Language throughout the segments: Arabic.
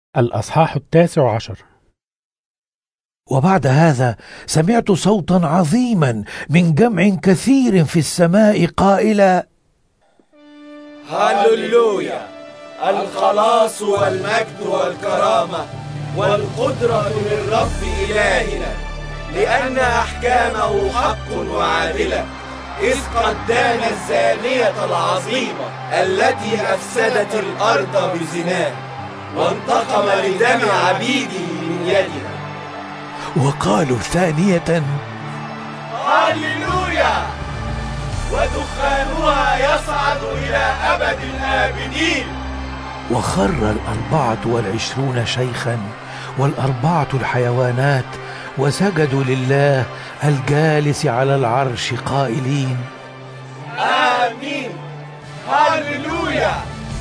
الأصحاح 19. وبعد هذا سمعت صوتا عظيما من جمع كثير في السماء قائلا: هللويا! الخلاص والمجد والكرامة والقدرة للرب إلهنا، لأن أحكامه حق وعادلة، إذ قد دان الزانية العظيمة التي أفسدت الأرض بزناه، وانتقم لدم عبيده من يدنا. وقالوا ثانية: هللويا! ودخانها يصعد إلى أبد الآبدين. وخر 24 شيخا و4 الحيوانات وسجدوا لله الجالس على العرش قائلين: آمين! هللويا!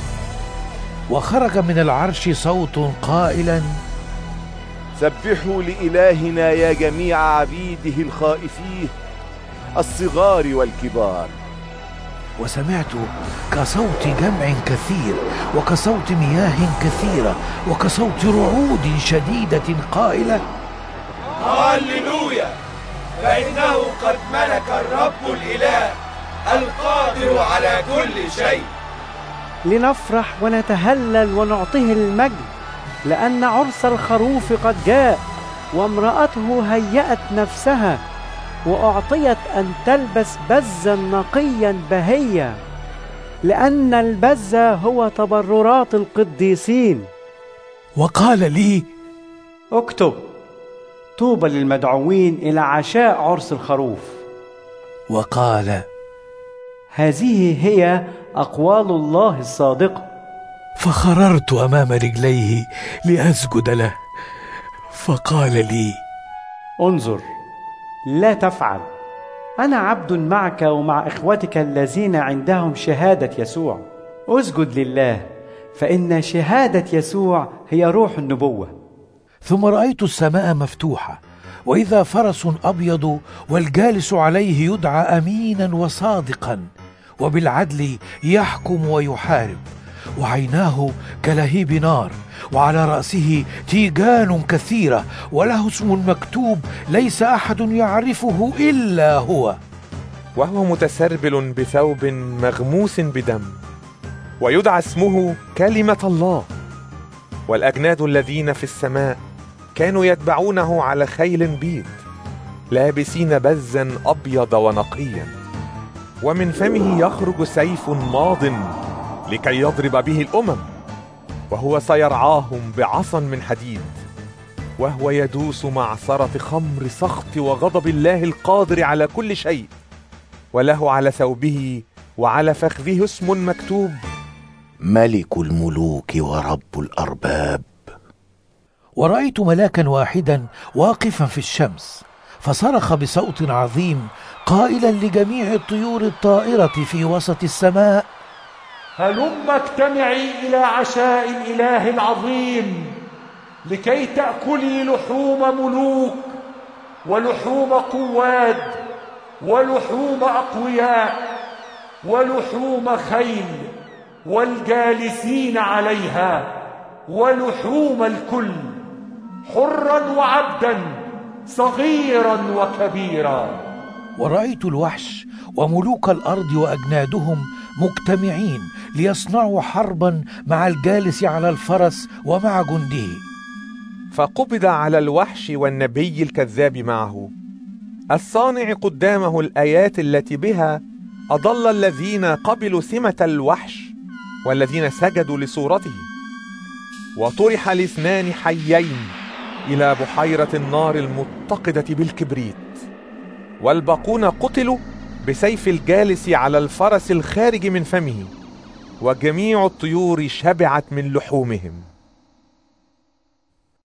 وخرج من العرش صوت قائلا: سبحوا لإلهنا يا جميع عبيده الخائفين الصغار والكبار. وسمعت كصوت جمع كثير وكصوت مياه كثيرة وكصوت رعود شديدة قائلة: هللويا! فإنه قد ملك الرب الإله القادر على كل شيء. لنفرح ونتهلل ونعطيه المجد، لأن عرس الخروف قد جاء، وامرأته هيأت نفسها وأعطيت أن تلبس بزا نقيا بهيا، لأن البز هو تبررات القديسين. وقال لي: اكتب: طوبى للمدعوين إلى عشاء عرس الخروف. وقال: هذه هي أقوال الله الصادقة. فخررت أمام رجليه لأسجد له، فقال لي: انظر، لا تفعل، أنا عبد معك ومع إخوتك الذين عندهم شهادة يسوع. اسجد لله، فإن شهادة يسوع هي روح النبوة. ثم رأيت السماء مفتوحة، وإذا فرس أبيض والجالس عليه يدعى أمينا وصادقا، وبالعدل يحكم ويحارب، وعيناه كلهيب نار، وعلى رأسه تيجان كثيرة، وله اسم مكتوب ليس أحد يعرفه إلا هو. وهو متسربل بثوب مغموس بدم، ويدعى اسمه كلمة الله. والأجناد الذين في السماء كانوا يتبعونه على خيل بيض، لابسين بزا أبيض ونقيا، ومن فمه يخرج سيف ماض لكي يضرب به الأمم، وهو سيرعاهم بعصا من حديد، وهو يدوس معصرة خمر سخط وغضب الله القادر على كل شيء. وله على ثوبه وعلى فخذه اسم مكتوب: ملك الملوك ورب الأرباب. ورأيت ملاكا واحدا واقفا في الشمس، فصرخ بصوت عظيم قائلا لجميع الطيور الطائرة في وسط السماء: هلم اجتمعي إلى عشاء الإله العظيم، لكي تأكلي لحوم ملوك ولحوم قواد ولحوم أقوياء ولحوم خيل والجالسين عليها ولحوم الكل، حرا وعبدا، صغيرا وكبيرا. ورأيت الوحش وملوك الأرض وأجنادهم مجتمعين ليصنعوا حربا مع الجالس على الفرس ومع جنده. فقبض على الوحش والنبي الكذاب معه، الصانع قدامه الآيات التي بها أضل الذين قبلوا سمة الوحش والذين سجدوا لصورته. وطرح الاثنان حيين إلى بحيرة النار المتقدة بالكبريت، والباقون قتلوا بسيف الجالس على الفرس الخارج من فمه، وجميع الطيور شبعت من لحومهم.